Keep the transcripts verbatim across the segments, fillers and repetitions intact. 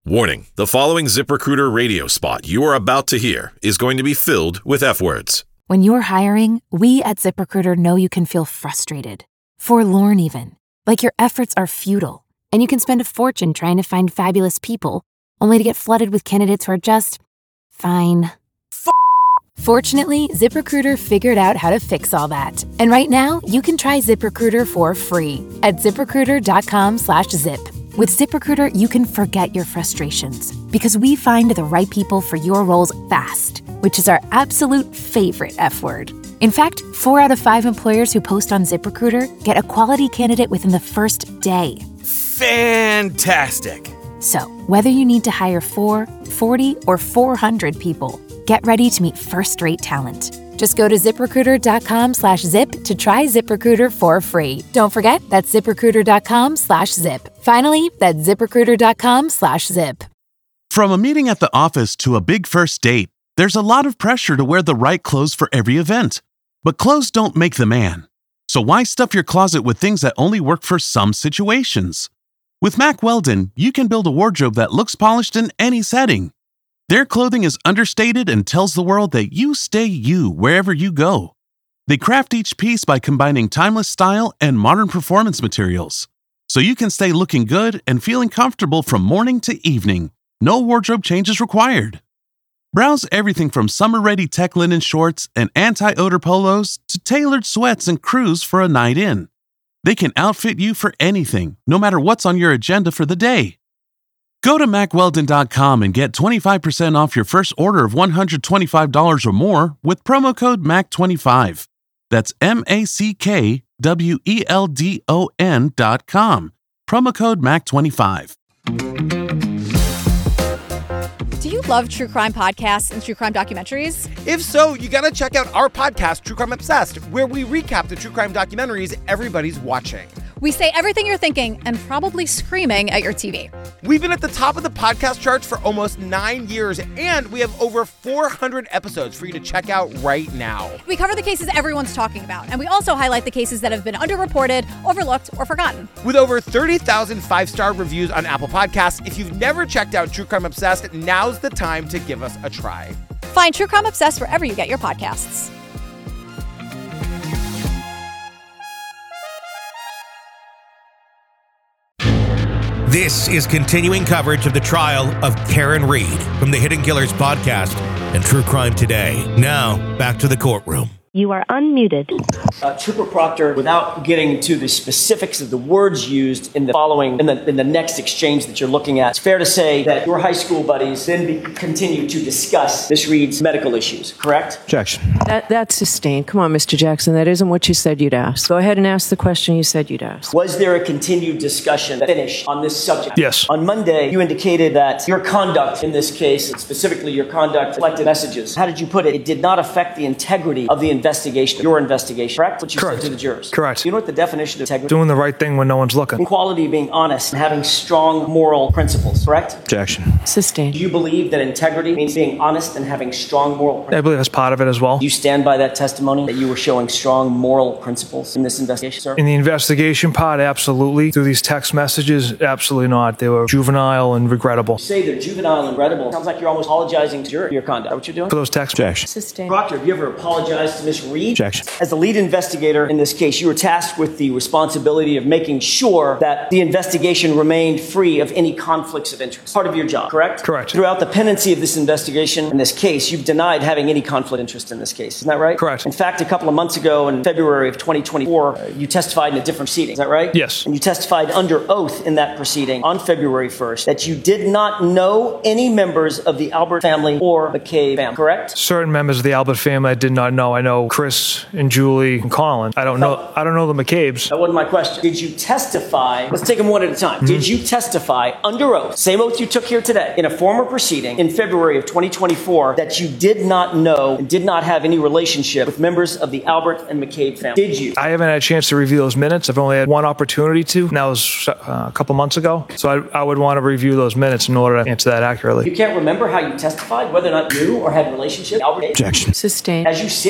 Warning, the following ZipRecruiter radio spot you are about to hear is going to be filled with F-words. When you're hiring, we at ZipRecruiter know you can feel frustrated, forlorn even, like your efforts are futile, and you can spend a fortune trying to find fabulous people, only to get flooded with candidates who are just fine. F- Fortunately, ZipRecruiter figured out how to fix all that. And right now, you can try ZipRecruiter for free at ZipRecruiter.com slash zip. With ZipRecruiter, you can forget your frustrations because we find the right people for your roles fast, which is our absolute favorite F word. In fact, four out of five employers who post on ZipRecruiter get a quality candidate within the first day. Fantastic. So, whether you need to hire four, forty, or four hundred people, get ready to meet first-rate talent. Just go to ZipRecruiter.com slash zip to try ZipRecruiter for free. Don't forget, that's ZipRecruiter.com slash zip. Finally, that's ZipRecruiter.com slash zip. From a meeting at the office to a big first date, there's a lot of pressure to wear the right clothes for every event. But clothes don't make the man. So why stuff your closet with things that only work for some situations? With Mack Weldon, you can build a wardrobe that looks polished in any setting. Their clothing is understated and tells the world that you stay you wherever you go. They craft each piece by combining timeless style and modern performance materials, so you can stay looking good and feeling comfortable from morning to evening. No wardrobe changes required. Browse everything from summer-ready tech linen shorts and anti-odor polos to tailored sweats and crews for a night in. They can outfit you for anything, no matter what's on your agenda for the day. Go to Mack Weldon dot com and get twenty-five percent off your first order of one hundred twenty-five dollars or more with promo code M A C twenty-five. That's M A C K W E L D O N dot com. Promo code M A C twenty-five. Do you love true crime podcasts and true crime documentaries? If so, you gotta check out our podcast, True Crime Obsessed, where we recap the true crime documentaries everybody's watching. We say everything you're thinking and probably screaming at your T V. We've been at the top of the podcast charts for almost nine years, and we have over four hundred episodes for you to check out right now. We cover the cases everyone's talking about, and we also highlight the cases that have been underreported, overlooked, or forgotten. With over thirty thousand five-star reviews on Apple Podcasts, if you've never checked out True Crime Obsessed, now's the time to give us a try. Find True Crime Obsessed wherever you get your podcasts. This is continuing coverage of the trial of Karen Read from the Hidden Killers podcast and True Crime Today. Now, back to the courtroom. You are unmuted. Uh, Trooper Proctor, without getting to the specifics of the words used in the following, in the, in the next exchange that you're looking at, it's fair to say that your high school buddies then be, continue to discuss Miss Reed's medical issues, correct? Objection. That, that's sustained. Come on, Mister Jackson. That isn't what you said you'd ask. Go ahead and ask the question you said you'd ask. Was there a continued discussion that finished on this subject? Yes. On Monday, you indicated that your conduct in this case, specifically your conduct, reflected messages. How did you put it? It did not affect the integrity of the investigation, your investigation, correct? What you Correct. said to the jurors. Correct. You know what the definition of integrity? Doing the right thing when no one's looking. Equality, being honest, and having strong moral principles, correct? Objection. Sustained. Do you believe that integrity means being honest and having strong moral principles? I believe that's part of it as well. Do you stand by that testimony that you were showing strong moral principles in this investigation, sir? In the investigation part, absolutely. Through these text messages, absolutely not. They were juvenile and regrettable. You say they're juvenile and regrettable. Sounds like you're almost apologizing to your, your conduct. Is that what you're doing? For those text Objection. Sustained. Proctor, have you ever apologized to Miss Reed? Objection. As the lead investigator in this case, you were tasked with the responsibility of making sure that the investigation remained free of any conflicts of interest. Part of your job, correct? Correct. Throughout the pendency of this investigation, in this case, you've denied having any conflict of interest in this case. Isn't that right? Correct. In fact, a couple of months ago, in February of twenty twenty-four, uh, you testified in a different proceeding. Is that right? Yes. And you testified under oath in that proceeding on February first that you did not know any members of the Albert family or McCabe family, correct? Certain members of the Albert family I did not know. I know Chris and Julie and Colin. I don't know. I don't know the McCabes. That wasn't my question. Did you testify? Let's take them one at a time. Mm-hmm. Did you testify under oath, same oath you took here today, in a former proceeding in February of twenty twenty-four, that you did not know and did not have any relationship with members of the Albert and McCabe family? Did you? I haven't had a chance to review those minutes. I've only had one opportunity to, and that was uh, a couple months ago. So I, I would want to review those minutes in order to answer that accurately. You can't remember how you testified, whether or not you or had a relationship with Albert? Objection. Sustained. As you sit here right now,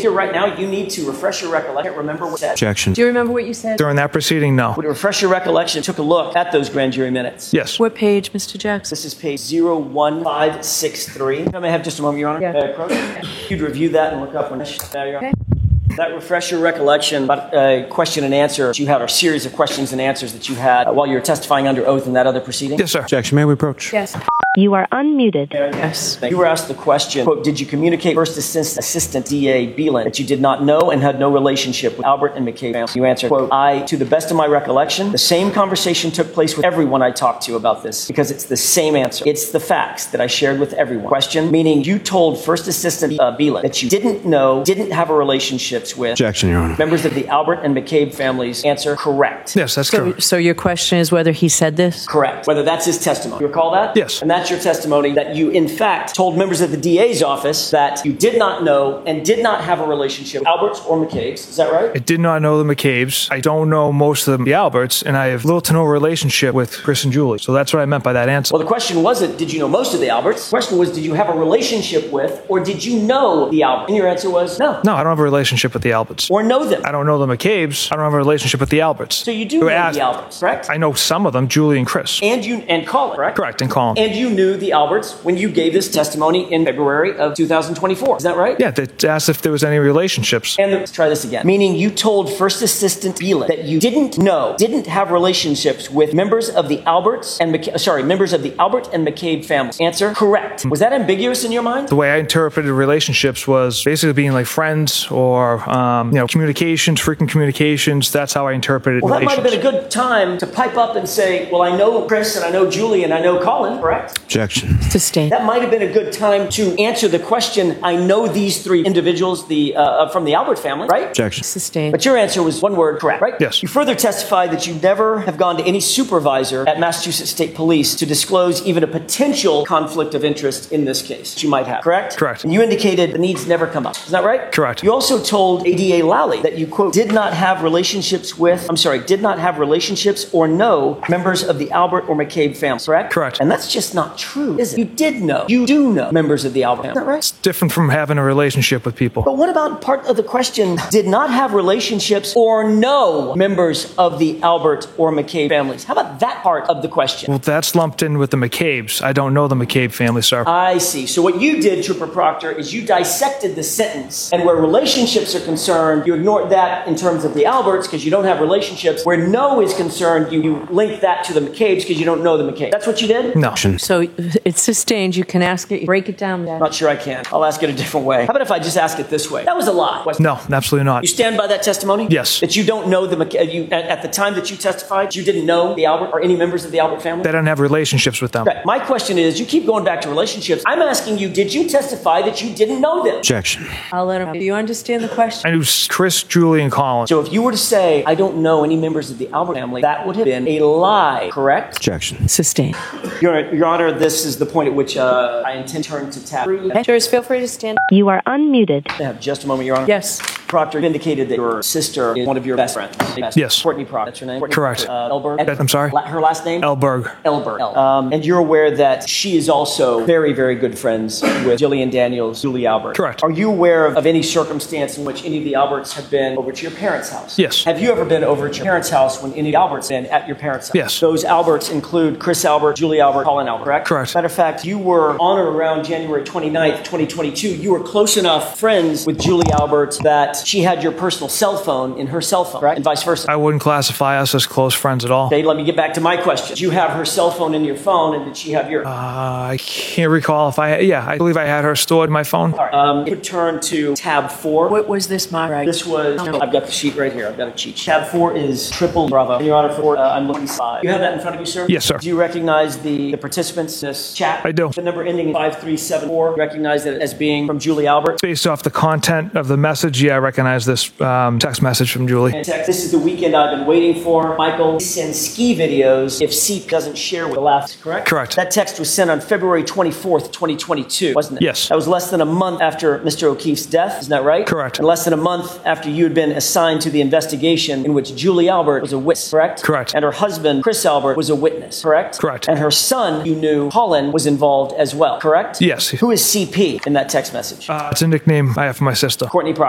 now you need to refresh your recollection. Remember what said. Objection. Do you remember what you said? During that proceeding, no. Would it refresh your recollection? Took a look at those grand jury minutes. Yes. What page, Mister Jackson? This is page zero one five six three. If I may have just a moment, Your Honor. Yeah. Uh, approach. You'd review that and look up when. There you are. Okay. That refresh your recollection about a question and answer that you had, or a series of questions and answers that you had uh, while you were testifying under oath in that other proceeding? Yes, sir. Objection. May we approach? Yes. You are unmuted. Yes. You were asked the question, quote, did you communicate First Assist- Assistant D A Beelan that you did not know and had no relationship with Albert and McCabe family? You answered, quote, I, to the best of my recollection, the same conversation took place with everyone I talked to about this because it's the same answer. It's the facts that I shared with everyone. Question, meaning you told First Assistant uh, Beelan that you didn't know, didn't have a relationships with Objection, Your Honor. members of the Albert and McCabe families. Answer, correct. Yes, that's So, correct. so your question is whether he said this? Correct. Whether that's his testimony. You recall that? Yes. And that's your testimony that you, in fact, told members of the D A's office that you did not know and did not have a relationship with Alberts or McCabe's. Is that right? I did not know the McCabe's. I don't know most of the Alberts, and I have little to no relationship with Chris and Julie. So that's what I meant by that answer. Well, the question wasn't, did you know most of the Alberts? The question was, did you have a relationship with, or did you know the Alberts? And your answer was no. No, I don't have a relationship with the Alberts. Or know them. I don't know the McCabe's. I don't have a relationship with the Alberts. So you do You know asked- the Alberts, correct? I know some of them, Julie and Chris. And you and Colin, correct? Correct, and Colin. And you knew the Alberts when you gave this testimony in February of two thousand twenty-four. Is that right? Yeah, they asked if there was any relationships. And let's try this again. Meaning you told First Assistant Beelan that you didn't know, didn't have relationships with members of the Alberts and McCabe, sorry, members of the Albert and McCabe families. Answer, correct. Was that ambiguous in your mind? The way I interpreted relationships was basically being like friends or, um, you know, communications, frequent communications. That's how I interpreted Well, that might relations. have been a good time to pipe up and say, well, I know Chris and I know Julie and I know Colin, correct? Objection. Sustained. That might have been a good time to answer the question, I know these three individuals the uh, from the Albert family, right? Objection. Sustained. But your answer was one word correct, right? Yes. You further testified that you never have gone to any supervisor at Massachusetts State Police to disclose even a potential conflict of interest in this case that you might have, correct? Correct. And you indicated the needs never come up. Is that right? Correct. You also told A D A Lally that you, quote, did not have relationships with, I'm sorry, did not have relationships or know members of the Albert or McCabe family, correct? Correct. And that's just not true, is it? You did know. You do know members of the Albert family. Is that right? It's different from having a relationship with people. But what about part of the question, did not have relationships or know members of the Albert or McCabe families? How about that part of the question? Well, that's lumped in with the McCabe's. I don't know the McCabe family, sir. I see. So what you did, Trooper Proctor, is you dissected the sentence, and where relationships are concerned, you ignored that in terms of the Alberts because you don't have relationships. Where no is concerned, you, you link that to the McCabe's because you don't know the McCabe. That's what you did? No. So it's sustained. You can ask it. Break it down. Dad. Not sure I can. I'll ask it a different way. How about if I just ask it this way? That was a lie. wasn't it? No, absolutely not. You stand by that testimony? Yes. That you don't know the McCabe, you, at, at the time that you testified, you didn't know the Albert or any members of the Albert family? They don't have relationships with them. Right. My question is, you keep going back to relationships. I'm asking you, did you testify that you didn't know them? Objection. I'll let him. Do you understand the question? I knew Chris, Julie, and Colin. So if you were to say, I don't know any members of the Albert family, that would have been a lie, correct? Objection. Sustained. Your, Your Honor, this is the point at which uh, I intend to turn to tab. Jurors, feel free to stand. You are unmuted. I have just a moment, Your Honor. Yes. Proctor indicated that your sister is one of your best friends. Best. Yes. Courtney Proctor, that's her name? Courtney Correct. Proctor, uh, Elberg. I'm sorry? La- her last name? Elberg. Elberg. El. Um, and you're aware that she is also very, very good friends with Jillian Daniels, Julie Albert. Correct. Are you aware of, of any circumstance in which any of the Alberts have been over to your parents' house? Yes. Have you ever been over to your parents' house when any of the Alberts been at your parents' house? Yes. Those Alberts include Chris Albert, Julie Albert, Colin Albert, correct? Correct. Matter of fact, you were on or around January twenty-ninth, twenty twenty-two. You were close enough friends with Julie Albert that she had your personal cell phone in her cell phone, right? And vice versa. I wouldn't classify us as close friends at all. Okay, let me get back to my question. Did you have her cell phone in your phone, and did she have your? Uh, I can't recall if I, yeah, I believe I had her stored in my phone. All right. Um, you could turn to tab four. What was this, my right? This was, I've got the sheet right here. I've got a cheat sheet. Tab four is triple Bravo. And Your Honor, for, uh, I'm looking five. You have that in front of you, sir? Yes, sir. Do you recognize the, the participants in this chat? I do. The number ending in five three seven four, recognize it as being from Julie Albert? Based off the content of the message, yeah, I recognize this um, text message from Julie. And text, this is the weekend I've been waiting for. Michael sends ski videos if C P doesn't share with the left, correct? Correct. That text was sent on February twenty-fourth, twenty twenty-two, wasn't it? Yes. That was less than a month after Mister O'Keefe's death, isn't that right? Correct. And less than a month after you had been assigned to the investigation in which Julie Albert was a witness, correct? Correct. And her husband, Chris Albert, was a witness, correct? Correct. And her son, you knew, Colin, was involved as well, correct? Yes. Who is C P in that text message? Uh, it's a nickname I have for my sister. Courtney Proctor, correct? Correct.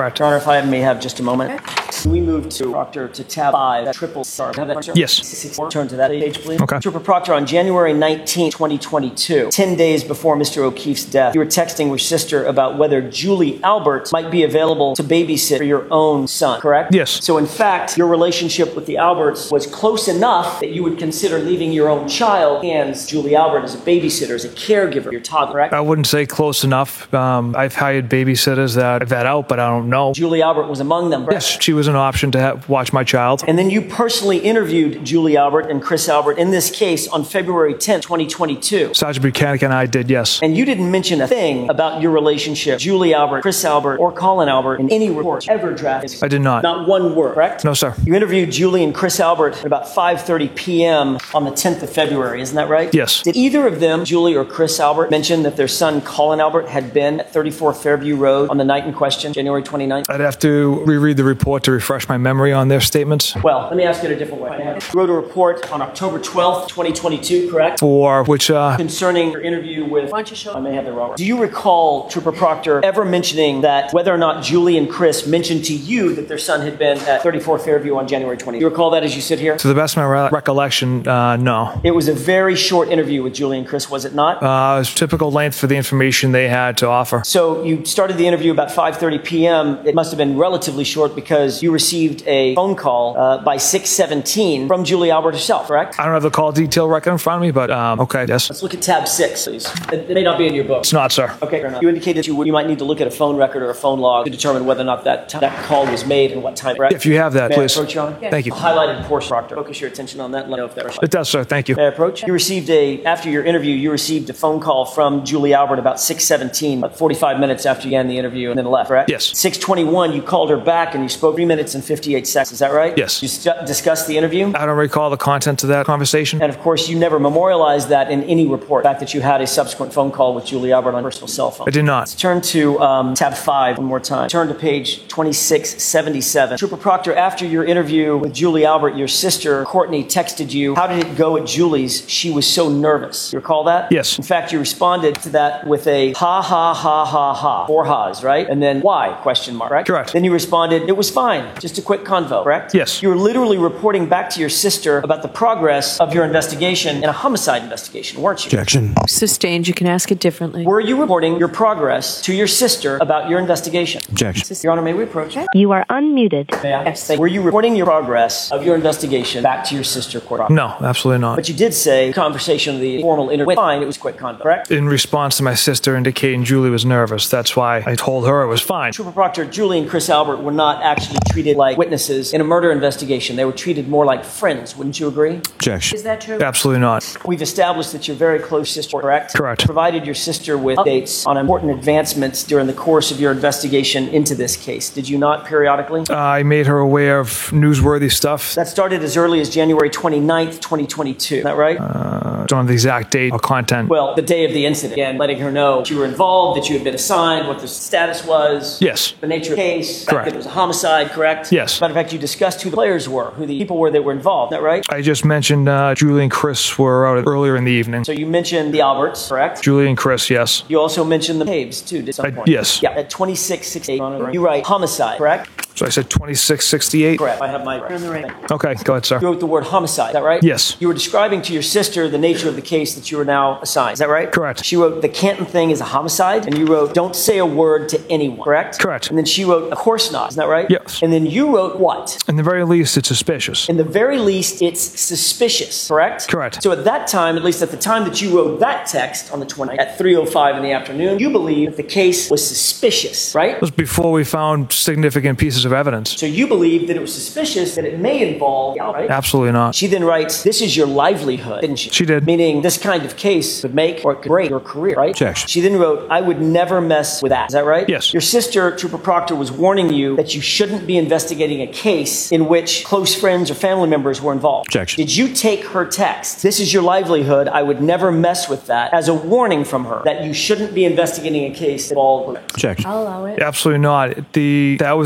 Correct. Your Honor, if I may have just a moment. We move to Proctor to tab five, that triple star. Have that, sir? Yes. Turn to that page, please. Okay. Trooper Proctor, on January nineteenth, twenty twenty-two, ten days before Mister O'Keefe's death, you were texting with sister about whether Julie Albert might be available to babysit for your own son, correct? Yes. So in fact, your relationship with the Alberts was close enough that you would consider leaving your own child and Julie Albert as a babysitter, as a caregiver, your toddler, correct? I wouldn't say close enough. Um, I've hired babysitters that I've had out, but I don't know. Julie Albert was among them, correct? Yes, she was an option to have, watch my child. And then you personally interviewed Julie Albert and Chris Albert in this case on February tenth, twenty twenty-two. Sergeant Buchanan and I did, yes. And you didn't mention a thing about your relationship, Julie Albert, Chris Albert, or Colin Albert in any report ever drafted. I did not. Not one word, correct? No, sir. You interviewed Julie and Chris Albert at about five thirty p.m. on the tenth of February, isn't that right? Yes. Did either of them, Julie or Chris Albert, mention that their son Colin Albert had been at thirty-four Fairview Road on the night in question, January twenty-ninth? I'd have to reread the report to refresh my memory on their statements. Well, let me ask it a different way. You wrote a report on October twelfth, twenty twenty-two, correct? For which, uh... Concerning your interview with... Why don't you show... I may have the wrong... Do you recall, Trooper Proctor, ever mentioning that whether or not Julie and Chris mentioned to you that their son had been at thirty-four Fairview on January twentieth? Do you recall that as you sit here? To the best of my re- recollection, uh, no. It was a very short interview with Julie and Chris, was it not? Uh, it was typical length for the information they had to offer. So you started the interview about five thirty p.m. It must have been relatively short because you received a phone call uh, by six seventeen from Julie Albert herself, correct? I don't have the call detail record in front of me, but um, okay, yes. Let's look at tab six, please. It, it may not be in your book. It's not, sir. Okay, fair enough. You indicated you, would, you might need to look at a phone record or a phone log to determine whether or not that, t- that call was made and what time, correct? If you have that, May please. I approach you on? Yeah. Thank you. Highlighted portion, Proctor. Focus your attention on that and let me know if that was It does, sir. Thank you. May I approach? You received a, after your interview, you received a phone call from Julie Albert about six seventeen, about forty-five minutes after you began the interview and then left, correct? Yes. six twenty-one, you called her back and you spoke three minutes and fifty-eight seconds. Is that right? Yes. You st- discussed the interview? I don't recall the content of that conversation. And of course, you never memorialized that in any report, the fact that you had a subsequent phone call with Julie Albert on your personal cell phone. I did not. Let's turn to um, tab five one more time. Turn to page twenty-six seventy-seven. Trooper Proctor, after your interview with Julie Albert, your sister, Courtney, texted you, how did it go at Julie's? She was so nervous. You recall that? Yes. In fact, you responded to that with a ha, ha, ha, ha, ha. Four ha's, right? And then why? Question mark, right? Correct. Then you responded, it was fine. Just a quick convo, correct? Yes. You were literally reporting back to your sister about the progress of your investigation in a homicide investigation, weren't you? Objection. Sustained. You can ask it differently. Were you reporting your progress to your sister about your investigation? Objection. Your Honor, may we approach? You are unmuted. May I? Yes. Were you reporting your progress of your investigation back to your sister, Court? No, absolutely not. But you did say conversation of the formal interview went fine. It was quick convo, correct? In response to my sister indicating Julie was nervous, that's why I told her it was fine. Trooper Proctor, Julie and Chris Albert were not actually treated like witnesses in a murder investigation. They were treated more like friends. Wouldn't you agree? Objection. Is that true? Absolutely not. We've established that you're very close sister, correct? Correct. Provided your sister with updates on important advancements during the course of your investigation into this case. Did you not periodically? Uh, I made her aware of newsworthy stuff. That started as early as January twenty-ninth, twenty twenty-two. Is that right? Uh, don't have the exact date or content. Well, the day of the incident. Again, letting her know that you were involved, that you had been assigned, what the status was. Yes. The nature of the case. The fact Correct. that it was a homicide, correct? Yes. Matter of fact, you discussed who the players were, who the people were that were involved. Is that right? I just mentioned uh, Julie and Chris were out earlier in the evening. So you mentioned the Alberts, correct? Julie and Chris, yes. You also mentioned the Caves, too, at some I- point. yes. Yeah, at twenty-six sixty-eight, you write homicide, correct? So I said twenty-six sixty-eight? Correct. I have my... Right. Okay, go ahead, sir. You wrote the word homicide, is that right? Yes. You were describing to your sister the nature of the case that you are now assigned, is that right? Correct. She wrote, the Canton thing is a homicide, and you wrote, don't say a word to anyone, correct? Correct. And then she wrote, of course not, is that right? Yes. And then you wrote what? In the very least, it's suspicious. In the very least, it's suspicious, correct? Correct. So at that time, at least at the time that you wrote that text on the twentieth at three oh five in the afternoon, you believed that the case was suspicious, right? It was before we found significant pieces of evidence. So you believed that it was suspicious that it may involve, right? Absolutely not. She then writes, this is your livelihood, didn't she? She did. Meaning this kind of case could make or it could break your career, right? Objection. She then wrote, I would never mess with that. Is that right? Yes. Your sister, Trooper Proctor, was warning you that you shouldn't be investigating a case in which close friends or family members were involved. Objection. Did you take her text, this is your livelihood, I would never mess with that, as a warning from her that you shouldn't be investigating a case that all... Objection. I'll allow it. Absolutely not. The That was in response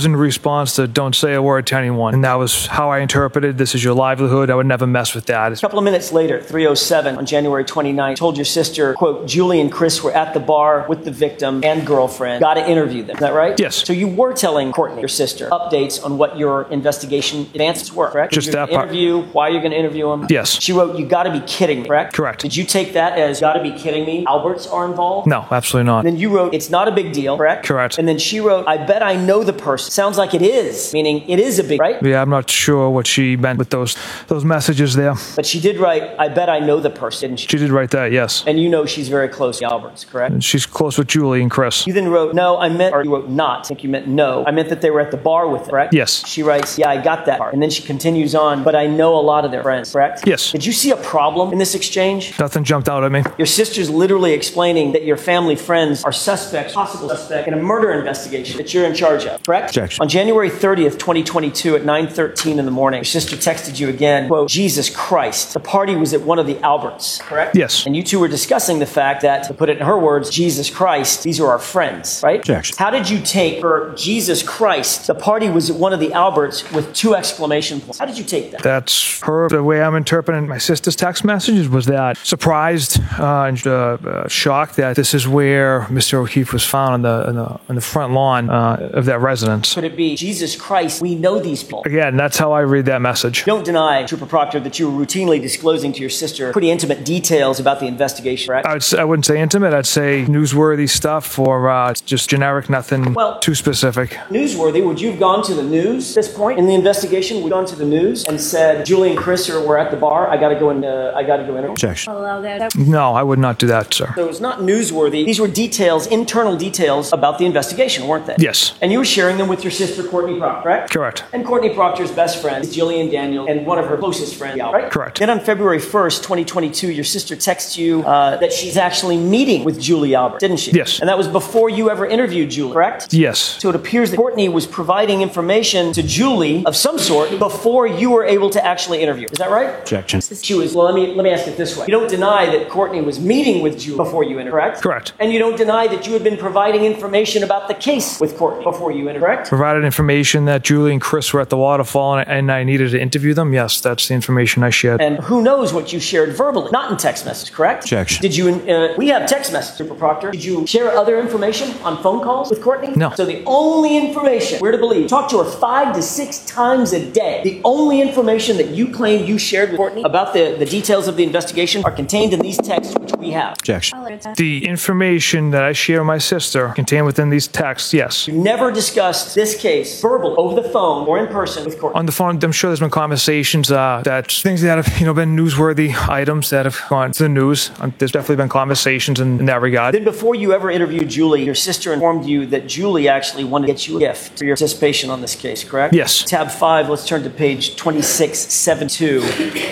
response to don't say a word to anyone. And that was how I interpreted this is your livelihood. I would never mess with that. A couple of minutes later, three oh seven on January twenty-ninth, told your sister, quote, Julie and Chris were at the bar with the victim and girlfriend. Got to interview them. Is that right? Yes. So you were telling Courtney, your sister, updates on what your investigation advances were, correct? Just that part. Interview, why you're going to interview them? Yes. She wrote, you got to be kidding me, correct? Correct. Did you take that as, got to be kidding me, Alberts are involved? No, absolutely not. And then you wrote, it's not a big deal, correct? Correct. And then she wrote, I bet I know the person. Sounds like it is, meaning it is a big, right? Yeah, I'm not sure what she meant with those those messages there. But she did write, I bet I know the person, didn't she? She did write that, yes. And you know she's very close to Alberts, correct? And she's close with Julie and Chris. You then wrote, no, I meant, or you wrote not. I think you meant no. I meant that they were at the bar with them, correct? Yes. She writes, yeah, I got that part. And then she continues on, but I know a lot of their friends, correct? Yes. Did you see a problem in this exchange? Nothing jumped out at me. Your sister's literally explaining that your family friends are suspects, possible suspect, in a murder investigation that you're in charge of, correct? Objection. On January thirtieth, twenty twenty-two at nine thirteen in the morning, your sister texted you again, quote, Jesus Christ, the party was at one of the Alberts, correct? Yes. And you two were discussing the fact that, to put it in her words, Jesus Christ, these are our friends, right? Objection. How did you take her, Jesus Christ, the party was at one of the Alberts with two exclamation points? How did you take that? That's her. The way I'm interpreting my sister's text messages was that surprised uh, and uh, uh, shocked that this is where Mister O'Keefe was found on the, on the, on the front lawn uh, of that residence. Could it be, Jesus Christ, we know these people? Again, that's how I read that message. Don't deny, Trooper Proctor, that you were routinely disclosing to your sister pretty intimate details about the investigation, correct? I, would say, I wouldn't say intimate. I'd say newsworthy stuff or uh, just generic, nothing well, too specific. Newsworthy, would you have gone to the news at this point in the investigation? Would you have gone to the news and said, Julie and Chris are, were at the bar, I got to go in, uh, I got to go interview? Objection. No, I would not do that, sir. So it was not newsworthy. These were details, internal details about the investigation, weren't they? Yes. And you were sharing them with your sister, Courtney Proctor, correct? Correct. And Courtney Proctor's best friend is Jillian Daniel and one of her closest friends, right? Correct. Then on February first, twenty twenty-two, your sister texts you uh, that she's actually meeting with Julie Albert, didn't she? Yes. And that was before you ever interviewed Julie, correct? Yes. So it appears that Courtney was providing information to Julie of some sort before you were able to actually interview her. Is that right? Objection. She was, well, let me, let me ask it this way. You don't deny that Courtney was meeting with Julie before you interviewed, correct? Correct. And you don't deny that you had been providing information about the case with Courtney before you interviewed, correct? Provided information that Julie and Chris were at the waterfall and, and I needed to interview them. Yes, that's the information I shared. And who knows what you shared verbally, not in text message, correct? Objection. Did you, uh, we have text message, Super Proctor. Did you share other information on phone calls with Courtney? No. So the only information we're to believe, talk to her five to six times a day. The only information that you claim you shared with Courtney about the, the details of the investigation are contained in these texts, which we have. Objection. The information that I share with my sister contained within these texts, yes. You never discussed this case verbally, over the phone, or in person with Courtney. On the phone, I'm sure there's been conversations uh, that things that have, you know, been newsworthy items that have gone to the news. Um, there's definitely been conversations in, in that regard. Then before you ever interviewed Julie, your sister informed you that Julie actually wanted to get you a gift for your participation on this case, correct? Yes. Tab five, let's turn to page twenty-six seventy-two.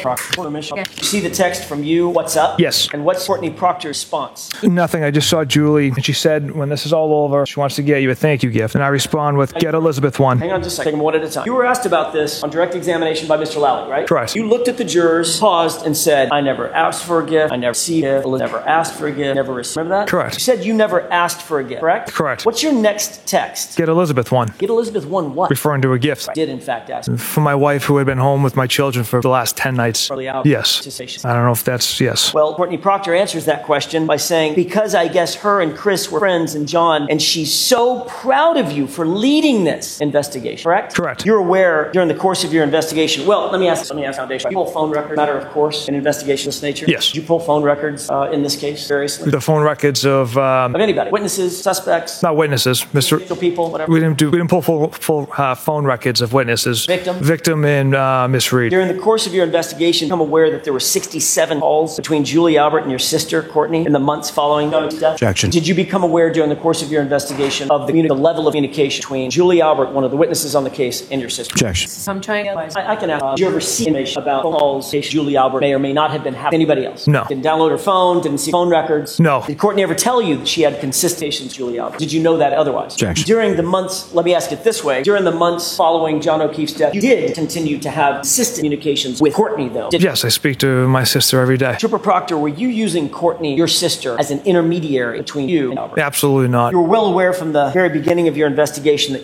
You see the text from you, what's up? Yes. And what's Courtney Proctor's response? Nothing. I just saw Julie, and she said, when this is all over, she wants to get you a thank you gift. And I respond with, get Elizabeth one. Hang on just a second, take them one at a time. You were asked about this on direct examination by Mister Lally, right? Correct. You looked at the jurors, paused, and said, I never asked for a gift, I never received a gift, never asked for a gift, never received. Remember that? Correct. You said you never asked for a gift, correct? Correct. What's your next text? Get Elizabeth one. Get Elizabeth one what? Referring to a gift. I did, in fact, ask. For my wife, who had been home with my children for the last ten nights. Probably out. Yes. I don't know if that's yes. Well, Courtney Proctor answers that question by saying, because I guess her and Chris were friends and John, and she's so proud of you for leading this investigation, correct? Correct. You're aware during the course of your investigation, well, let me ask, let me ask Foundation, you pull phone records, matter of course, in investigation of this nature? Yes. Did you pull phone records uh, in this case, variously? The phone records of... Um, of anybody, witnesses, suspects? Not witnesses, Mister people, whatever. We didn't do, we didn't pull full, full uh, phone records of witnesses. Victim? Victim and uh, Miss Reed. During the course of your investigation, I'm aware that there were sixty-seven calls between Julie Albert and your sister, Courtney, in the months following John's death. Objection. Did you become aware during the course of your investigation of the, the level of communication between Julie Albert, one of the witnesses on the case, and your sister? Objection. So I'm trying to... I, I can ask, uh, did you ever see information about phone calls in case Julie Albert may or may not have been having anybody else? No. Didn't download her phone, didn't see phone records? No. Did Courtney ever tell you that she had consistencies with Julie Albert? Did you know that otherwise? Objection. During the months, let me ask it this way, during the months following John O'Keefe's death, you did continue to have consistent communications with Courtney, though? Did yes, I speak to my sister every day. Trooper Proctor, were you using Courtney, your sister, as an intermediary between you and Albert? Absolutely not. You were well aware from the very beginning of your investigation that calling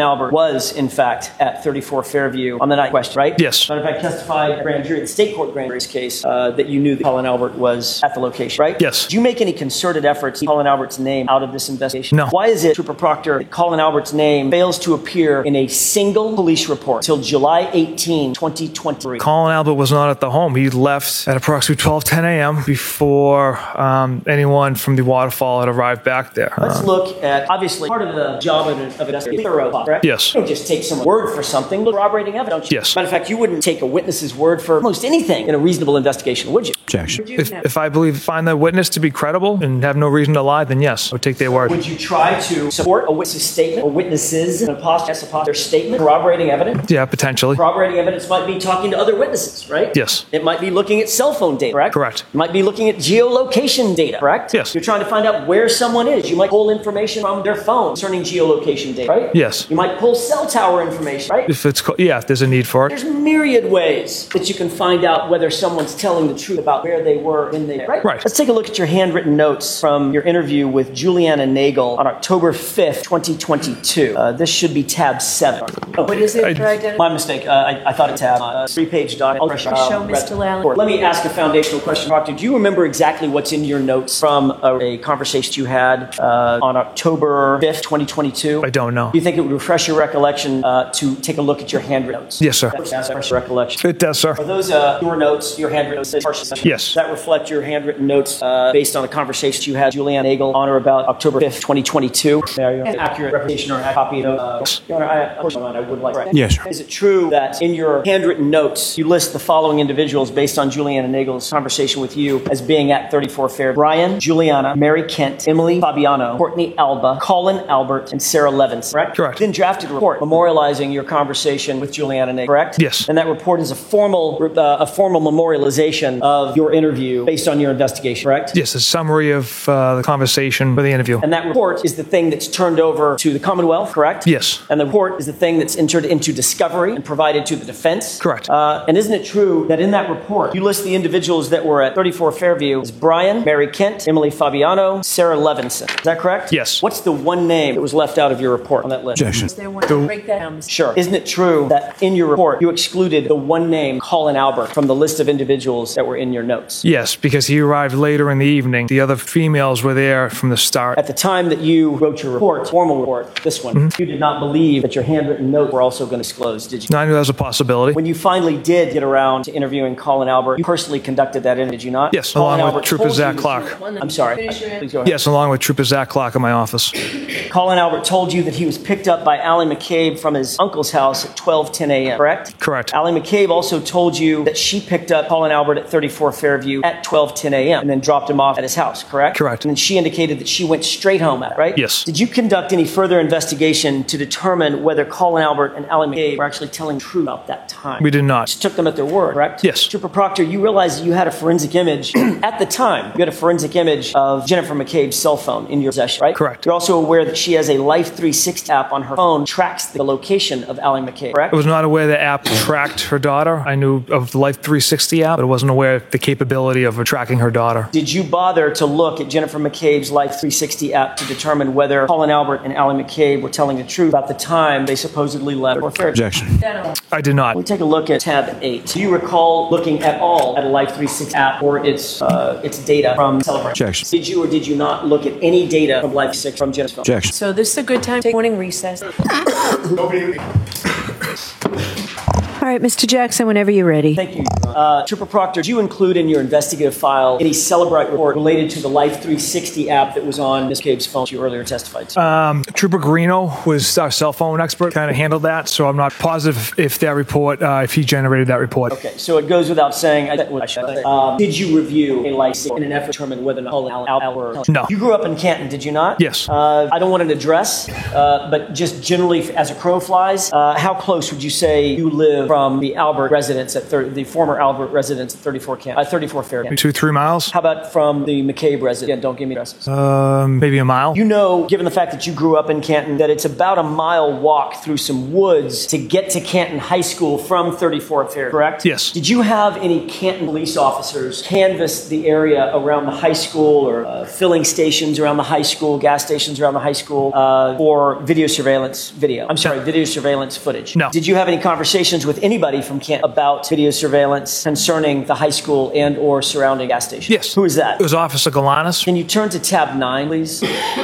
Albert was, in fact, at thirty-four Fairview on the night question, right? Yes. Matter of fact, testified at grand jury, the state court grand jury's case, uh, that you knew that Colin Albert was at the location, right? Yes. Did you make any concerted efforts to keep Colin Albert's name out of this investigation? No. Why is it, Trooper Proctor, that Colin Albert's name fails to appear in a single police report till July eighteenth, twenty twenty-three? Colin Albert was not at the home. He left at approximately twelve ten a.m. before um, anyone from the waterfall had arrived back there. Let's Uh, look at, obviously, part of the job of an of an investigator, thorough, correct? Yes. You don't just take someone's word for something, look corroborating evidence, don't you? Yes. Matter of fact, you wouldn't take a witness's word for almost anything in a reasonable investigation, would you? Objection. If, if I believe, find the witness to be credible and have no reason to lie, then yes, I would take their word. Would you try to support a witness's statement or witnesses, an apostle, yes, apostle, their statement, corroborating evidence? Yeah, potentially. Corroborating evidence might be talking to other witnesses, right? Yes. It might be looking at cell phone data, correct? Correct. It might be looking at geolocation data, correct? Yes. You're trying to find out where someone is. You might pull information from their phone concerning geolocation data, right? Yes. You might pull cell tower information, right? If it's, co- yeah, if there's a need for it. There's myriad ways that you can find out whether someone's telling the truth about where they were in the right? Right. Let's take a look at your handwritten notes from your interview with Juliana Nagel on October fifth, twenty twenty-two. Uh, this should be tab seven. Oh, What is it I- for identity? my mistake. Uh, I, I thought it tab uh, three-page document. Show show Mister Lallen. Let me ask a foundational question, Proctor. Do you remember exactly what's in your notes from a, a conversation you had uh, on October fifth, twenty twenty-two? I don't know. Do you think it would refresh your recollection uh, to take a look at your handwritten notes? Yes, sir. That would refresh your recollection. It does, sir. Are those uh, your notes, your handwritten notes? Yes. Does that reflect your handwritten notes uh, based on a conversation you had with Julianne Nagel on or about October fifth, twenty twenty-two? An accurate representation or a copy of uh, Your Honor, I, of course, I would like that. Yes, sir. Is it true that in your handwritten notes, you list the following individuals based on Julianne Nagel's conversation with you as being at thirty-four Fair? Brian, Juliana, Mary Kent, Emily Fabiano, Courtney Alba, Colin Albert, and Sarah Levinson, correct? Correct. Then drafted a report memorializing your conversation with Juliana Nagel, correct? Yes. And that report is a formal, uh, a formal memorialization of your interview based on your investigation, correct? Yes, a summary of uh, the conversation for the interview. And that report is the thing that's turned over to the Commonwealth, correct? Yes. And the report is the thing that's entered into discovery and provided to the defense? Correct. Uh, and isn't it true that in that report, you list the individuals that were at thirty-four Fairview as Brian, Mary Kent, Emily Fabiano, Sarah Levinson? Is that correct? Yes. What's the one name that was left out of your report on that list? Objection. They want to break that down. Sure. Isn't it true that in your report, you excluded the one name, Colin Albert, from the list of individuals that were in your notes? Yes, because he arrived later in the evening. The other females were there from the start. At the time that you wrote your report, formal report, this one, Mm-hmm. you did not believe that your handwritten notes were also going to disclose, did you? No, I knew that was a possibility. When you finally did get around to interviewing Colin Albert, you personally conducted that interview, did you not? Yes, Colin along with Albert Trooper told you Zach that Clark. you- I'm sorry. Please go ahead. Yes, along with Trooper Zach Clark in my office. Colin Albert told you that he was picked up by Allie McCabe from his uncle's house at twelve ten a.m., correct? Correct. Allie McCabe also told you that she picked up Colin Albert at thirty-four Fairview at twelve ten a.m. and then dropped him off at his house, correct? Correct. And then she indicated that she went straight home at it, right? Yes. Did you conduct any further investigation to determine whether Colin Albert and Allie McCabe were actually telling the truth about that time? We did not. Just took them at their word, correct? Yes. Trooper Proctor, you realize that you had a forensic image at the time. You had a forensic image of Jennifer McCabe's cell phone in your possession, right? Correct. You're also aware that she has a Life three sixty app on her phone, tracks the location of Allie McCabe, correct? I was not aware the app tracked her daughter. I knew of the Life three sixty app, but I wasn't aware of the capability of tracking her daughter. Did you bother to look at Jennifer McCabe's Life three sixty app to determine whether Colin Albert and Allie McCabe were telling the truth about the time they supposedly left? Objection. I did not. We take a look at tab eight. Do you recall looking at all at a Life three sixty app or its uh, its data from Celebration? Objection. Did you or did you not look at any data from Life six from Jennifer's phone? Objection. So this is a good time to take morning recess. All right, Mister Jackson, whenever you're ready. Thank you. Uh, Trooper Proctor, did you include in your investigative file any Celebrite report related to the Life three sixty app that was on Miz Cabe's phone you earlier testified to? Um, Trooper Greeno was our cell phone expert, kind of handled that, so I'm not positive if that report, uh, if he generated that report. Okay, so it goes without saying, I, I should say, um, did you review a Life six in an effort to determine whether or not Colin Albert? No. You grew up in Canton, did you not? Yes. Uh, I don't want an address, uh, but just generally as a crow flies, uh, how close would you say you live from from the Albert residence at thir- the former Albert residence at thirty-four Camp, uh, thirty-four Fair? Two, three miles. How about from the McCabe residence? Again, don't give me addresses. Um, maybe a mile. You know, given the fact that you grew up in Canton, that it's about a mile walk through some woods to get to Canton High School from thirty-four Fair, correct? Yes. Did you have any Canton police officers canvass the area around the high school or uh, filling stations around the high school, gas stations around the high school uh, for video surveillance video? I'm sorry, video surveillance footage. No. Did you have any conversations with anybody from Canton about video surveillance concerning the high school and or surrounding gas stations? Yes. Who is that? It was Officer Galanis. Can you turn to tab nine, please?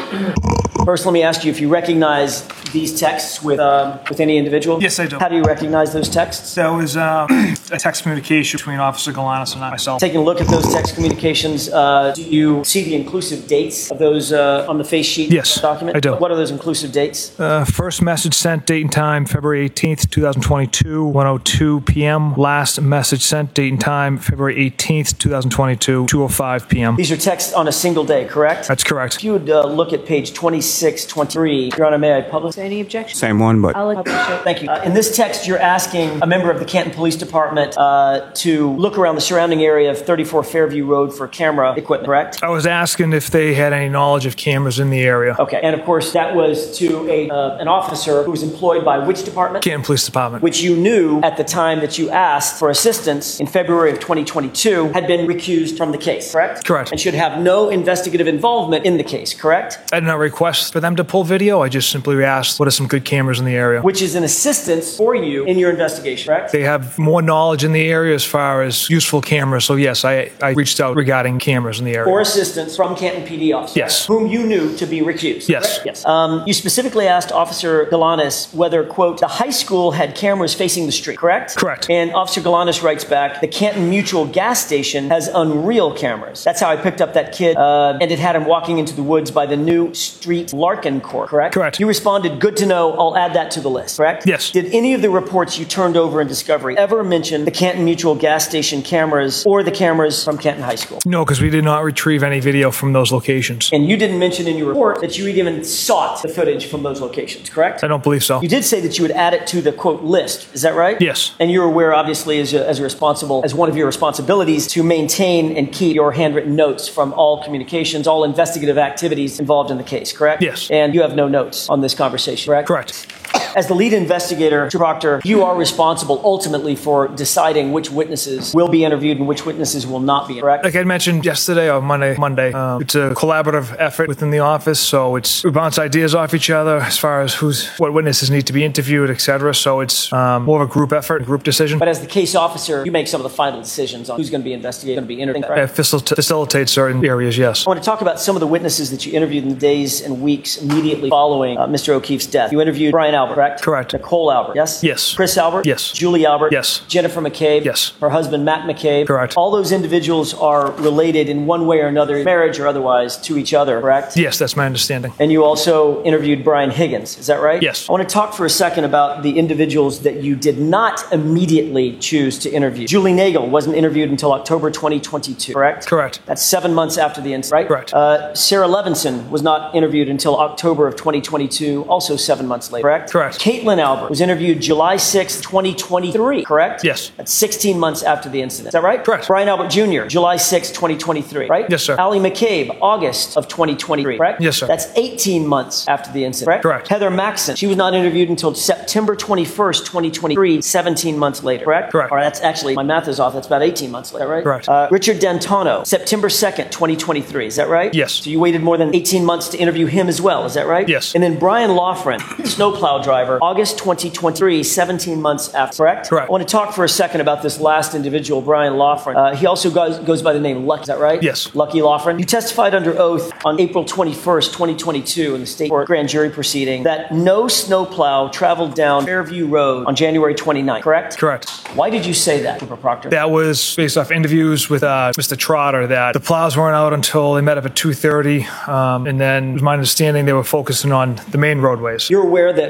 First, let me ask you if you recognize these texts with um, with any individual. Yes, I do. How do you recognize those texts? That was uh, a text communication between Officer Galanis and myself. Taking a look at those text communications, uh, do you see the inclusive dates of those uh, on the face sheet yes, document? I do. What are those inclusive dates? Uh, first message sent, date and time, February eighteenth, twenty twenty-two, one oh two p.m. Last message sent, date and time, February eighteenth, twenty twenty-two, two oh five p.m. These are texts on a single day, correct? That's correct. If you would uh, look at page twenty-six twenty-three, Your Honor, may I publish? Any objection? Same one, but I'll publish it. Thank you. Uh, in this text, you're asking a member of the Canton Police Department uh, to look around the surrounding area of thirty-four Fairview Road for camera equipment, correct? I was asking if they had any knowledge of cameras in the area. Okay, and of course, that was to a uh, an officer who was employed by which department? Canton Police Department. Which you knew at the time that you asked for assistance in February of twenty twenty-two had been recused from the case, correct? Correct. And should have no investigative involvement in the case, correct? I did not request for them to pull video. I just simply asked what are some good cameras in the area. Which is an assistance for you in your investigation, correct? They have more knowledge in the area as far as useful cameras. So yes, I, I reached out regarding cameras in the area. Or assistance from Canton P D officers. Yes. Whom you knew to be recused. Yes. Correct? Yes. Um, you specifically asked Officer Galanis whether, quote, the high school had cameras facing the street, correct? Correct. And Officer Galanis writes back, the Canton Mutual gas station has unreal cameras. That's how I picked up that kid, uh, and it had him walking into the woods by the new street Larkincourt, correct? Correct. You responded, good to know, I'll add that to the list, correct? Yes. Did any of the reports you turned over in discovery ever mention the Canton Mutual gas station cameras or the cameras from Canton High School? No, because we did not retrieve any video from those locations. And you didn't mention in your report that you even sought the footage from those locations, correct? I don't believe so. You did say that you would add it to the, quote, list. Is that right? Yes. And you're aware, obviously, as a, as a responsible, as one of your responsibilities to maintain and keep your handwritten notes from all communications, all investigative activities involved in the case, correct? Yes. And you have no notes on this conversation, correct? Correct. As the lead investigator, Mister Proctor, you are responsible ultimately for deciding which witnesses will be interviewed and which witnesses will not be, correct? Like I mentioned yesterday or Monday, Monday, um, it's a collaborative effort within the office, so it's we bounce ideas off each other as far as who's what witnesses need to be interviewed, et cetera. So it's um, more of a group effort, a group decision. But as the case officer, you make some of the final decisions on who's going to be investigated, going to be interviewed. I facil- facilitate certain areas, yes. I want to talk about some of the witnesses that you interviewed in the days and weeks immediately following uh, Mister O'Keefe's death. You interviewed Brian Albert, correct? Correct. Nicole Albert, yes? Yes. Chris Albert? Yes. Julie Albert? Yes. Jennifer McCabe? Yes. Her husband, Matt McCabe? Correct. All those individuals are related in one way or another, marriage or otherwise, to each other, correct? Yes, that's my understanding. And you also interviewed Brian Higgins, is that right? Yes. I want to talk for a second about the individuals that you did not immediately choose to interview. Julie Nagel wasn't interviewed until October twenty twenty-two, correct? Correct. That's seven months after the incident, right? Correct. Uh, Sarah Levinson was not interviewed until October of twenty twenty-two, also seven months later, correct? Correct. Caitlin Albert was interviewed July sixth, twenty twenty-three, correct? Yes. That's sixteen months after the incident. Is that right? Correct. Brian Albert Junior, July sixth, twenty twenty-three, right? Yes, sir. Allie McCabe, August of twenty twenty-three, correct? Yes, sir. That's eighteen months after the incident, correct? Correct. Heather Maxson, she was not interviewed until September twenty-first, twenty twenty-three, seventeen months later, correct? Correct. Or that's actually, my math is off, that's about eighteen months later, right? Correct. Uh, Richard D'Antano, September second, twenty twenty-three, is that right? Yes. So you waited more than eighteen months to interview him as well, is that right? Yes. And then Brian Loughran, snowplow driver, August twenty twenty-three, seventeen months after, correct? Correct. I want to talk for a second about this last individual, Brian Loughran. Uh, he also goes, goes by the name Lucky, is that right? Yes. Lucky Loughran. You testified under oath on April twenty-first, twenty twenty-two in the state court grand jury proceeding that no snowplow traveled down Fairview Road on January twenty-ninth, correct? Correct. Why did you say that, Cooper Proctor? That was based off interviews with uh, Mister Trotter that the plows weren't out until they met up at two thirty, um, and then it was my understanding they were focusing on the main roadways. You're aware that Michael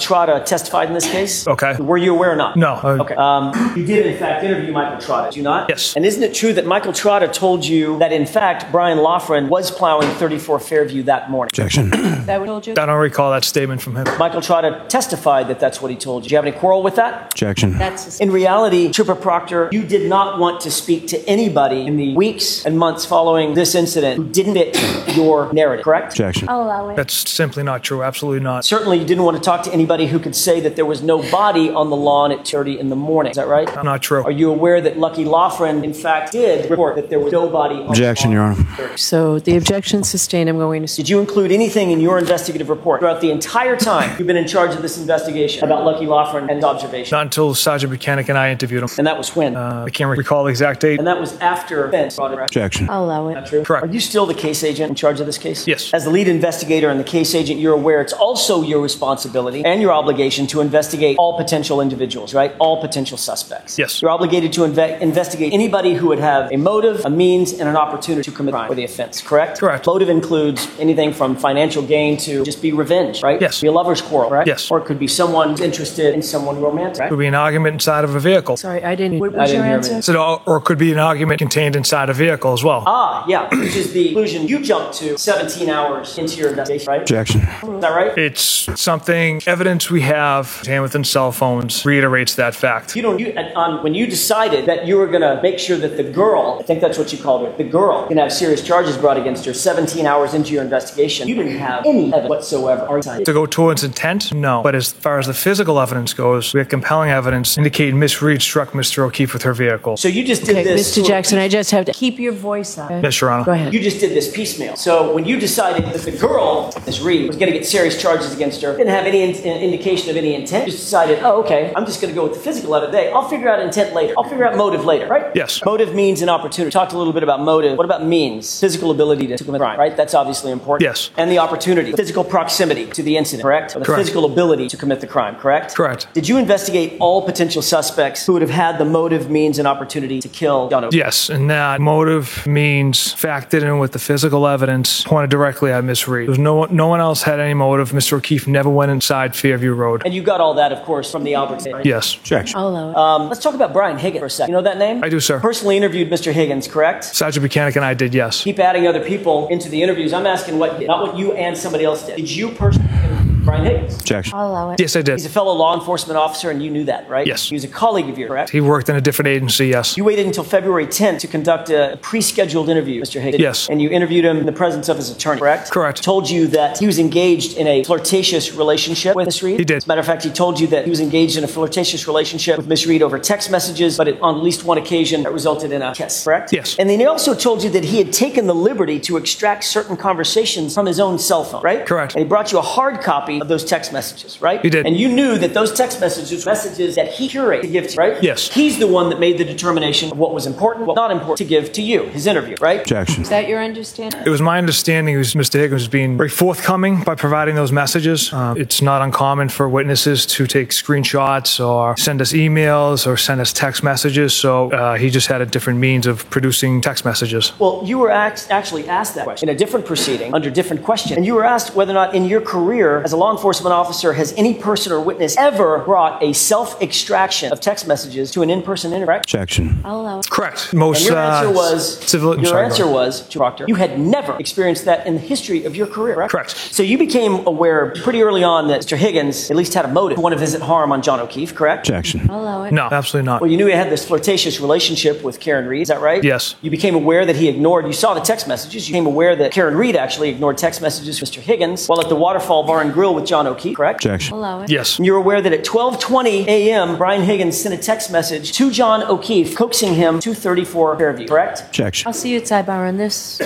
Trotta testified in this case? Okay. Were you aware or not? No. Uh, okay. Um, you did, in fact, interview Michael Trotta, did you not? Yes. And isn't it true that Michael Trotta told you that, in fact, Brian Loughran was plowing thirty-four Fairview that morning? Objection. That would hold you? I don't recall that statement from him. Michael Trotta testified that that's what he told you. Do you have any quarrel with that? Objection. That's In reality, Trooper Proctor, you did not want to speak to anybody in the weeks and months following this incident who didn't fit your narrative, correct? Objection. I'll allow it. That's simply not true. Absolutely not. Certainly, you didn't want to talk to anybody who could say that there was no body on the lawn at two thirty in the morning. Is that right? Not true. Are you aware that Lucky Loughran, in fact, did report that there was no body on Objection, the lawn? Your Honor. So the objection sustained. I'm going to. Did you include anything in your investigative report throughout the entire time you've been in charge of this investigation about Lucky Loughran and observation? Not until Sergeant Buchanan and I interviewed him. And that was when? Uh, I can't recall the exact date. And that was after Fence brought it up. Objection. I'll allow it. Not true? Correct. Are you still the case agent in charge of this case? Yes. As the lead investigator and the case agent, you're aware it's also your responsibility and your obligation to investigate all potential individuals, right? All potential suspects. Yes. You're obligated to inve- investigate anybody who would have a motive, a means, and an opportunity to commit a crime or the offense, correct? Correct. Motive includes anything from financial gain to just be revenge, right? Yes. Be a lover's quarrel, right? Yes. Or it could be someone interested in someone romantic, right? Could be an argument inside of a vehicle. Sorry, I didn't. What I was didn't your hear answer? me. So, or it could be an argument contained inside a vehicle as well. Ah, yeah, which is the conclusion you jumped to seventeen hours into your investigation, right? Objection. Is that right? It's something, evidence we have contained within cell phones reiterates that fact. You don't. You, on, when you decided that you were going to make sure that the girl, I think that's what you called her, the girl, can have serious charges brought against her seventeen hours into your investigation, you didn't have any evidence whatsoever. Are you- To go towards intent? No. But as far as the physical evidence goes, we have compelling evidence indicating Miss Reed struck Mister O'Keefe with her vehicle. So you just did Okay, this. Mister Jackson, I just have to keep your voice up. Yes, Your Honor. Go ahead. You just did this piecemeal. So when you decided that the girl, Miss Reed, was going to get serious charges against her, didn't have any in- indication of any intent, just decided, oh, okay, I'm just going to go with the physical evidence. I'll figure out intent later. I'll figure out motive later, right? Yes. Motive, means, and opportunity. Talked a little bit about motive. What about means? Physical ability to commit crime, right? That's obviously important. Yes. And the opportunity. Physical proximity to the incident, correct? Or the Correct. physical ability to commit the crime, correct? Correct. Did you investigate all potential suspects who would have had the motive, means, and opportunity to kill John O'Keefe? Yes, and that motive means factored in with the physical evidence pointed directly at Miss Reed. There's no one, no one else had any motive. Mister O'Keefe never went inside Fairview Road. And you got all that, of course, from the Albert State, right? Yes. Objection. I'll allow it. Um, let's talk about Brian Higgins for a second. You know that name? I do, sir. Personally interviewed Mister Higgins, correct? Sergeant Buchanan and I did, yes. Keep adding other people into the interviews. I'm asking what, not what you and somebody else did. Did you personally interview Brian Higgins? Objection. I'll allow it. Yes, I did. He's a fellow law enforcement officer, and you knew that, right? Yes. He was a colleague of yours, correct? He worked in a different agency, yes. You waited until February tenth to conduct a pre-scheduled interview, Mister Higgins. Yes. And you interviewed him in the presence of his attorney, correct? Correct. Told you that he was engaged in a flirtatious relationship with Miss Reed? He did. As a matter of fact, he told you that he was engaged in a flirtatious relationship with Miss Reed over text messages, but it, on at least one occasion, it resulted in a kiss, correct? Yes. And then he also told you that he had taken the liberty to extract certain conversations from his own cell phone, right? Correct. And he brought you a hard copy of those text messages, right? He did. And you knew that those text messages were messages that he curated to give to you, right? Yes. He's the one that made the determination of what was important, what not important to give to you, his interview, right? Objection. Is that your understanding? It was my understanding was Mister Higgins was being very forthcoming by providing those messages. Um, it's not uncommon for witnesses to take screenshots or send us emails or send us text messages, so uh, he just had a different means of producing text messages. Well, you were act- actually asked that question in a different proceeding, under different question, and you were asked whether or not in your career as a law enforcement officer has any person or witness ever brought a self-extraction of text messages to an in-person interview, right? Objection. I'll allow it. Correct. Most And your answer uh, was, civil. your sorry, answer go ahead. was, to Proctor, you had never experienced that in the history of your career, right? Correct. So you became aware pretty early on that Mister Higgins at least had a motive to want to visit harm on John O'Keefe, correct? Objection. I'll allow it. No, absolutely not. Well, you knew he had this flirtatious relationship with Karen Reed, is that right? Yes. You became aware that he ignored, you saw the text messages, you became aware that Karen Reed actually ignored text messages from Mister Higgins while at the Waterfall Bar and Grill with John O'Keefe, correct? Objection. I'll allow it. Yes. And you're aware that at twelve twenty a.m., Brian Higgins sent a text message to John O'Keefe, coaxing him to thirty-four Fairview, correct? Objection. I'll see you at sidebar on this.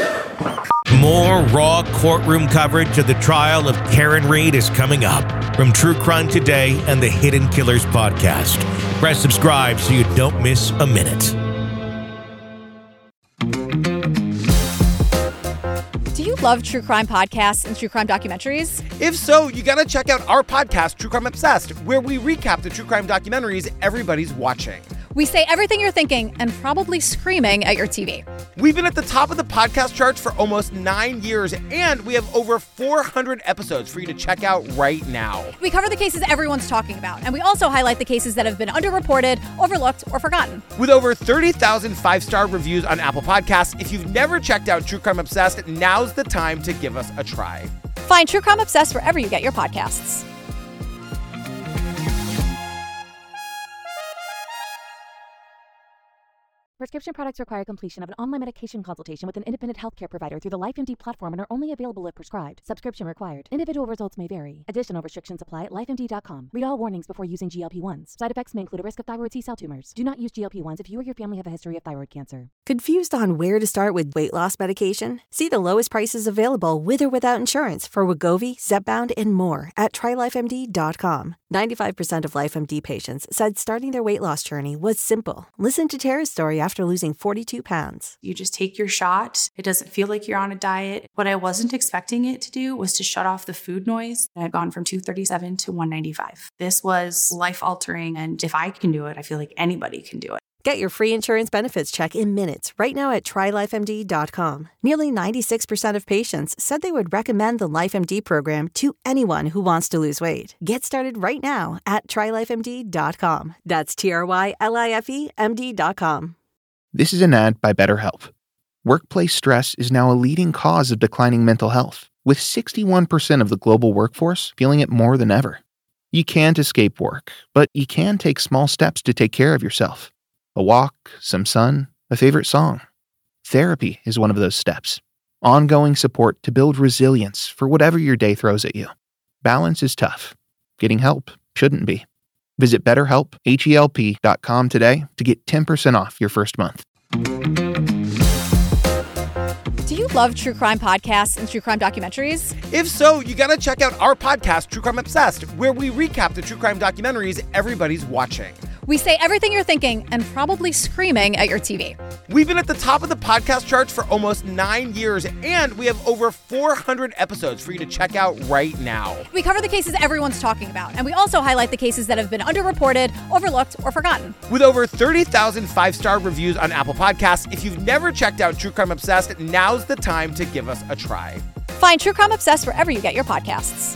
More raw courtroom coverage of the trial of Karen Reed is coming up from True Crime Today and the Hidden Killers podcast. Press subscribe so you don't miss a minute. Do you love true crime podcasts and true crime documentaries? If so, you gotta check out our podcast, True Crime Obsessed, where we recap the true crime documentaries everybody's watching. We say everything you're thinking and probably screaming at your T V. We've been at the top of the podcast charts for almost nine years, and we have over four hundred episodes for you to check out right now. We cover the cases everyone's talking about, and we also highlight the cases that have been underreported, overlooked, or forgotten. With over thirty thousand five-star reviews on Apple Podcasts, if you've never checked out True Crime Obsessed, now's the time to give us a try. Find True Crime Obsessed wherever you get your podcasts. Prescription products require completion of an online medication consultation with an independent healthcare provider through the LifeMD platform and are only available if prescribed. Subscription required. Individual results may vary. Additional restrictions apply at life M D dot com. Read all warnings before using G L P ones. Side effects may include a risk of thyroid T-cell tumors. Do not use G L P ones if you or your family have a history of thyroid cancer. Confused on where to start with weight loss medication? See the lowest prices available with or without insurance for Wegovy, Zepbound, and more at try life M D dot com. ninety-five percent of LifeMD patients said starting their weight loss journey was simple. Listen to Tara's story after losing forty-two pounds. You just take your shot. It doesn't feel like you're on a diet. What I wasn't expecting it to do was to shut off the food noise. I'd gone from two thirty-seven to one ninety-five. This was life-altering, and if I can do it, I feel like anybody can do it. Get your free insurance benefits check in minutes right now at try life M D dot com. Nearly ninety-six percent of patients said they would recommend the LifeMD program to anyone who wants to lose weight. Get started right now at try life M D dot com. That's T R Y L I F E M D dot com. This is an ad by BetterHelp. Workplace stress is now a leading cause of declining mental health, with sixty-one percent of the global workforce feeling it more than ever. You can't escape work, but you can take small steps to take care of yourself. A walk, some sun, a favorite song. Therapy is one of those steps. Ongoing support to build resilience for whatever your day throws at you. Balance is tough. Getting help shouldn't be. Visit BetterHelp, H E L P dot com today to get ten percent off your first month. Do you love true crime podcasts and true crime documentaries? If so, you gotta check out our podcast, True Crime Obsessed, where we recap the true crime documentaries everybody's watching. We say everything you're thinking and probably screaming at your T V. We've been at the top of the podcast charts for almost nine years, and we have over four hundred episodes for you to check out right now. We cover the cases everyone's talking about, and we also highlight the cases that have been underreported, overlooked, or forgotten. With over thirty thousand five-star reviews on Apple Podcasts, if you've never checked out True Crime Obsessed, now's the time to give us a try. Find True Crime Obsessed wherever you get your podcasts.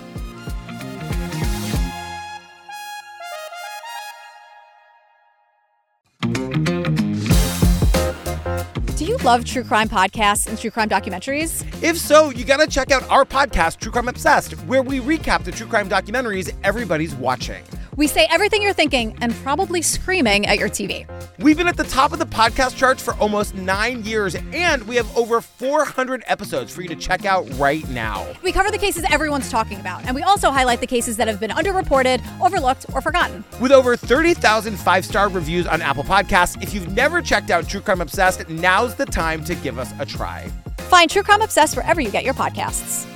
Do you love true crime podcasts and true crime documentaries? If so, you gotta check out our podcast, True Crime Obsessed, where we recap the true crime documentaries everybody's watching. We say everything you're thinking and probably screaming at your T V. We've been at the top of the podcast charts for almost nine years, and we have over four hundred episodes for you to check out right now. We cover the cases everyone's talking about, and we also highlight the cases that have been underreported, overlooked, or forgotten. With over thirty thousand five-star reviews on Apple Podcasts, if you've never checked out True Crime Obsessed, now's the time to give us a try. Find True Crime Obsessed wherever you get your podcasts.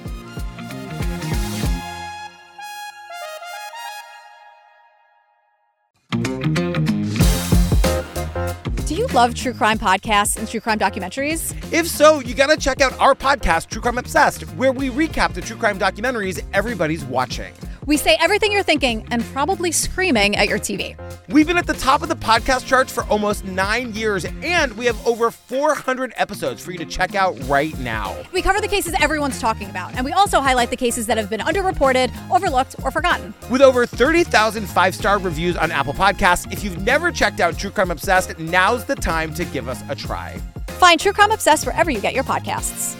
Do you love true crime podcasts and true crime documentaries? If so, you gotta check out our podcast, True Crime Obsessed, where we recap the true crime documentaries everybody's watching. We say everything you're thinking and probably screaming at your T V. We've been at the top of the podcast charts for almost nine years, and we have over four hundred episodes for you to check out right now. We cover the cases everyone's talking about, and we also highlight the cases that have been underreported, overlooked, or forgotten. With over thirty thousand five-star reviews on Apple Podcasts, if you've never checked out True Crime Obsessed, now's the time to give us a try. Find True Crime Obsessed wherever you get your podcasts.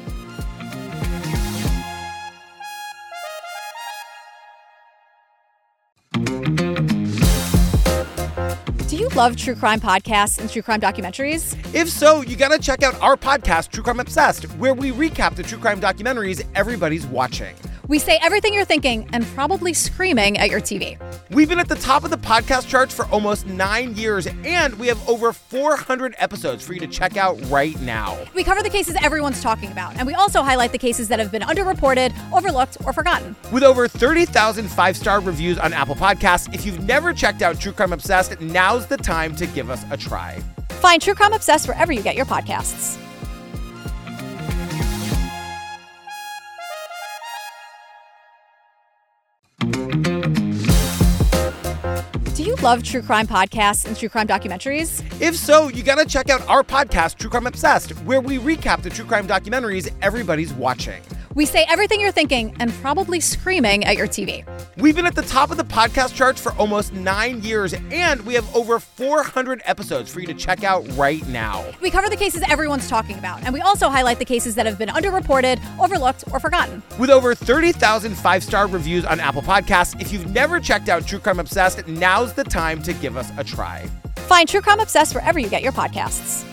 Do you love true crime podcasts and true crime documentaries? If so, you gotta check out our podcast, True Crime Obsessed, where we recap the true crime documentaries everybody's watching. We say everything you're thinking and probably screaming at your T V. We've been at the top of the podcast charts for almost nine years, and we have over four hundred episodes for you to check out right now. We cover the cases everyone's talking about, and we also highlight the cases that have been underreported, overlooked, or forgotten. With over thirty thousand five-star reviews on Apple Podcasts, if you've never checked out True Crime Obsessed, now's the time to give us a try. Find True Crime Obsessed wherever you get your podcasts. Do you love true crime podcasts and true crime documentaries? If so, you gotta check out our podcast, True Crime Obsessed, where we recap the true crime documentaries everybody's watching. We say everything you're thinking and probably screaming at your T V. We've been at the top of the podcast charts for almost nine years, and we have over four hundred episodes for you to check out right now. We cover the cases everyone's talking about, and we also highlight the cases that have been underreported, overlooked, or forgotten. With over thirty thousand five-star reviews on Apple Podcasts, if you've never checked out True Crime Obsessed, now's the time to give us a try. Find True Crime Obsessed wherever you get your podcasts.